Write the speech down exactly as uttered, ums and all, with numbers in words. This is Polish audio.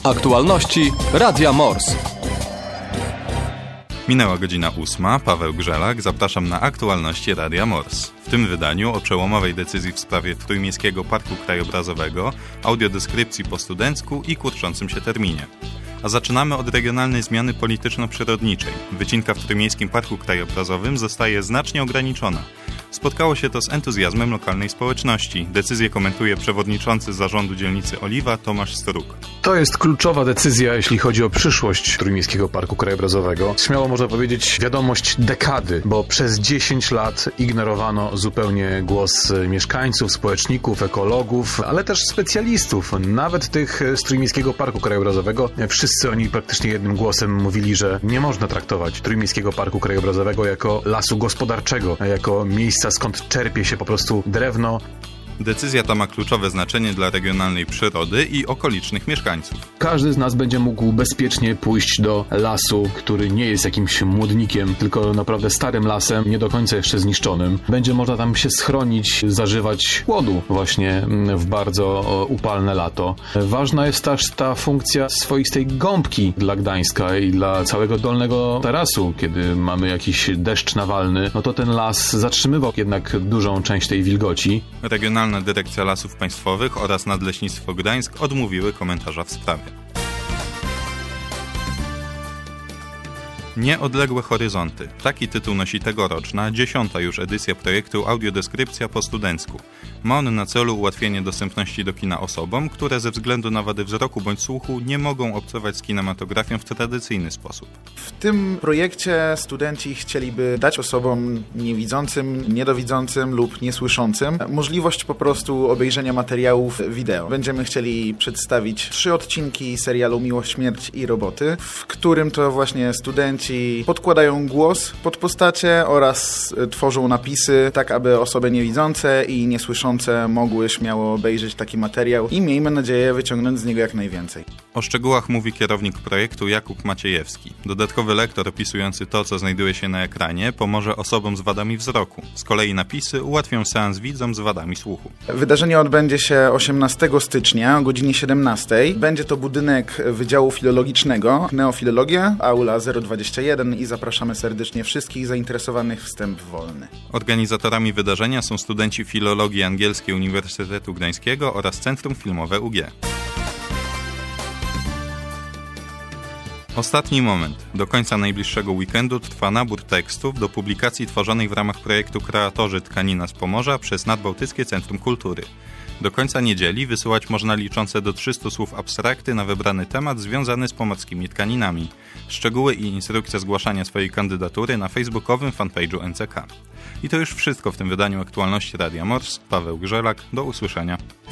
Aktualności Radia Mors. Minęła godzina ósma. Paweł Grzelak. Zapraszam na aktualności Radia Mors. W tym wydaniu o przełomowej decyzji w sprawie Trójmiejskiego Parku Krajobrazowego, audiodeskrypcji po studencku i kurczącym się terminie. A zaczynamy od regionalnej zmiany polityczno-przyrodniczej. Wycinka w Trójmiejskim Parku Krajobrazowym zostaje znacznie ograniczona. Spotkało się to z entuzjazmem lokalnej społeczności. Decyzję komentuje przewodniczący zarządu dzielnicy Oliwa Tomasz Struk. To jest kluczowa decyzja, jeśli chodzi o przyszłość Trójmiejskiego Parku Krajobrazowego. Śmiało można powiedzieć wiadomość dekady, bo przez dziesięć lat ignorowano zupełnie głos mieszkańców, społeczników, ekologów, ale też specjalistów, nawet tych z Trójmiejskiego Parku Krajobrazowego. Wszyscy oni praktycznie jednym głosem mówili, że nie można traktować Trójmiejskiego Parku Krajobrazowego jako lasu gospodarczego, jako miejsca, skąd czerpie się po prostu drewno. Decyzja ta ma kluczowe znaczenie dla regionalnej przyrody i okolicznych mieszkańców. Każdy z nas będzie mógł bezpiecznie pójść do lasu, który nie jest jakimś młodnikiem, tylko naprawdę starym lasem, nie do końca jeszcze zniszczonym. Będzie można tam się schronić, zażywać chłodu właśnie w bardzo upalne lato. Ważna jest też ta funkcja swoistej gąbki dla Gdańska i dla całego Dolnego Tarasu. Kiedy mamy jakiś deszcz nawalny, no to ten las zatrzymywał jednak dużą część tej wilgoci. Regionalna Dyrekcja Lasów Państwowych oraz Nadleśnictwo Gdańsk odmówiły komentarza w sprawie. Nieodległe horyzonty. Taki tytuł nosi tegoroczna, dziesiąta już edycja projektu Audiodeskrypcja po studencku. Ma on na celu ułatwienie dostępności do kina osobom, które ze względu na wady wzroku bądź słuchu nie mogą obcować z kinematografią w tradycyjny sposób. W tym projekcie studenci chcieliby dać osobom niewidzącym, niedowidzącym lub niesłyszącym możliwość po prostu obejrzenia materiałów wideo. Będziemy chcieli przedstawić trzy odcinki serialu Miłość, Śmierć i Roboty, w którym to właśnie studenci podkładają głos pod postacie oraz tworzą napisy, tak aby osoby niewidzące i niesłyszące mogły śmiało obejrzeć taki materiał i miejmy nadzieję wyciągnąć z niego jak najwięcej. O szczegółach mówi kierownik projektu Jakub Maciejewski. Dodatkowy lektor opisujący to, co znajduje się na ekranie, pomoże osobom z wadami wzroku. Z kolei napisy ułatwią seans widzom z wadami słuchu. Wydarzenie odbędzie się osiemnastego stycznia o godzinie siedemnastej. Będzie to budynek Wydziału Filologicznego, Neofilologia, aula zero dwadzieścia jeden i zapraszamy serdecznie wszystkich zainteresowanych, wstęp wolny. Organizatorami wydarzenia są studenci Filologii Angielskiej Uniwersytetu Gdańskiego oraz Centrum Filmowe U G. Ostatni moment. Do końca najbliższego weekendu trwa nabór tekstów do publikacji tworzonej w ramach projektu Kreatorzy Tkanina z Pomorza przez Nadbałtyckie Centrum Kultury. Do końca niedzieli wysyłać można liczące do trzystu słów abstrakty na wybrany temat związany z pomorskimi tkaninami. Szczegóły i instrukcja zgłaszania swojej kandydatury na facebookowym fanpage'u N C K. I to już wszystko w tym wydaniu aktualności Radia Mors. Paweł Grzelak. Do usłyszenia.